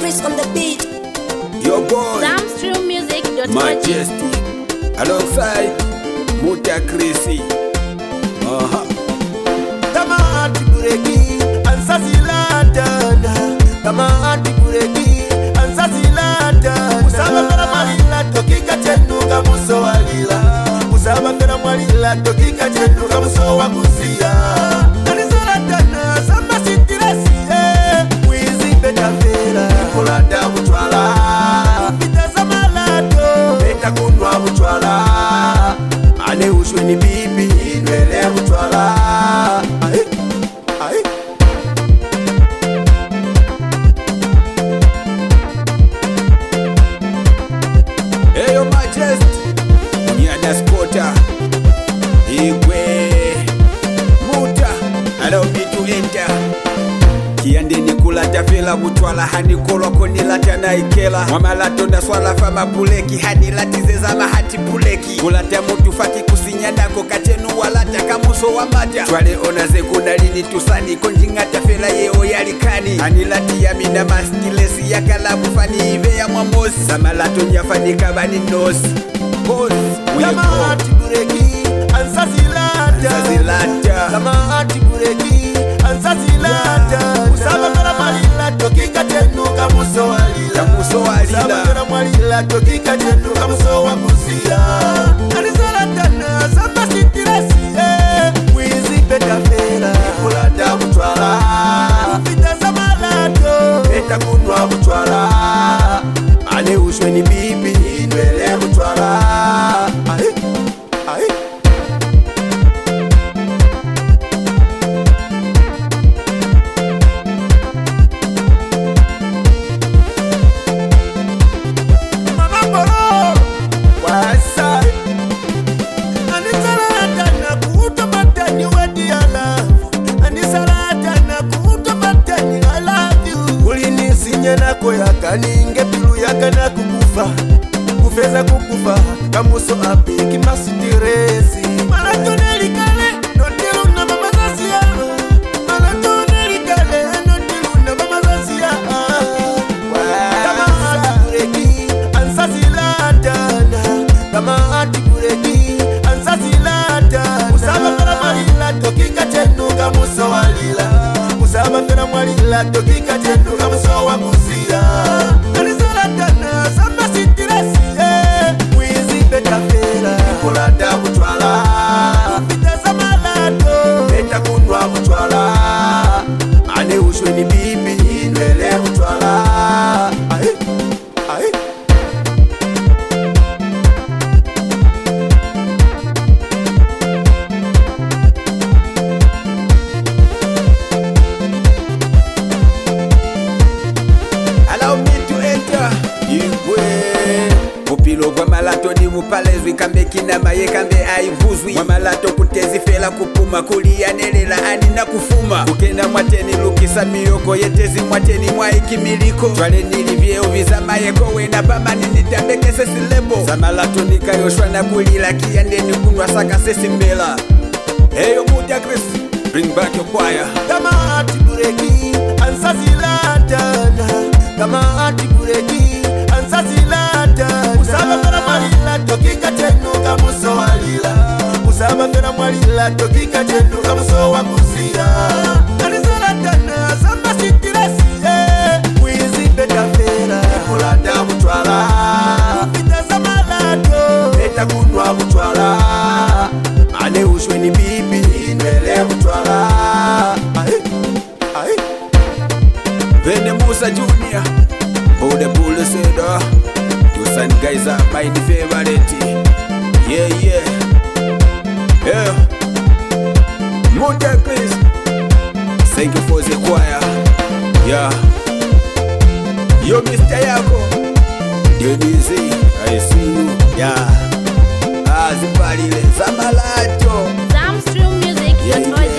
Chris on the beat. Your boy Zamstreammusic.org. Majestic alongside Muta Chrissy. Tamati bureki ansazilatana. Tamati bureki ansazilatana. Usaba fera mwalila tokika chenuka muso walila. Usaba fera mwalila tokika chenuka muso wakusia. Anzalatana samba sitiresi. Wizi beta fera kulata mutwala. Vita zamalato beta kunwa mutwala. Mane ushwe ni bibi inwele mutwala. Hey, Majestic Nyada Skota Igwe Muta allow me to enter. Kiande nikula tafela butwala hani kolwa koni latana ikela Mwamalato na swala fama puleki hani latizeza mahati puleki Kulata mutu faki kusinyandako katenu walata kamuso wa mata Twale ona sekundari ni tusani konjinga tafela yeo yalikani Hani lati ya mina maskilesi ya kalabu fani ive ya mwamosi Samalato nyafani kabani nosi Boss, Tamati bureki ansazilatana. Tamati bureki ansazilatana. Usaba fera mwalila tokika chenuka muso walila. Usaba fera mwalila tokika chenuka muso wakusia. Anzalatana samba sitiresi. Wizi beta fera kulata mutwala. Vita zamalato beta kunwa mutwala. Mane ushwe ni bibi inwele mutwala. Kaninge pilu yakana kukufa kufeza kukufa kamuso apiki masitirezi Malatoneli kale notilu na mama zasia. Malatoneli kale notilu na mama zasia. Tamati bureki ansazilatana. Tamati bureki ansazilatana. Usaba fera mwalila tokika chenuka muso walila. Usaba fera mwalila tokika chenuka muso wakusia. Anzalatana samba sitiresi. Wizi beta fera kulata mutwala. Vita zamalato beta kunwa mutwala. Mane ushwe ni bibi inwele mutwala. allow me to enter. Igwe Mupilo kwa malato ni mupalezwi kambe kinama ye kambe aivuzwi Mwamalato kutezi fela kupuma kulia nelela ani na kufuma Kukenda mwateni lukisa miyoko yetezi mwateni mwaikimiliko Twale nilivyeo vizama yeko wena pamani nitambeke sesi lebo Samalato nikayoshwa na kulila kiande nikunwa saka sesi mbela Heyo Muta Chris, bring back your choir. Tamati bureki ansazilatana. Tamati bureki ansazilatana. Usaba fera mwalila tokika chenuka muso walila. Usaba fera mwalila tokika chenuka muso wakusia. Anzalatana samba sitiresi. Wizi beta fera kulata mutwala. Vita zamalato beta kunwa mutwala. Mane ushwe ni bibi inwele mutwala. Vene Musa Junior, hold the bull said, you son guys are my favorite. Yeah, yeah. Yeah. Muta Chris, thank you for the choir. Yeah. Yo, Mr. Yako, Denise, I see you. Yeah. Zibali, Zamalato. Zamstreammusic.org.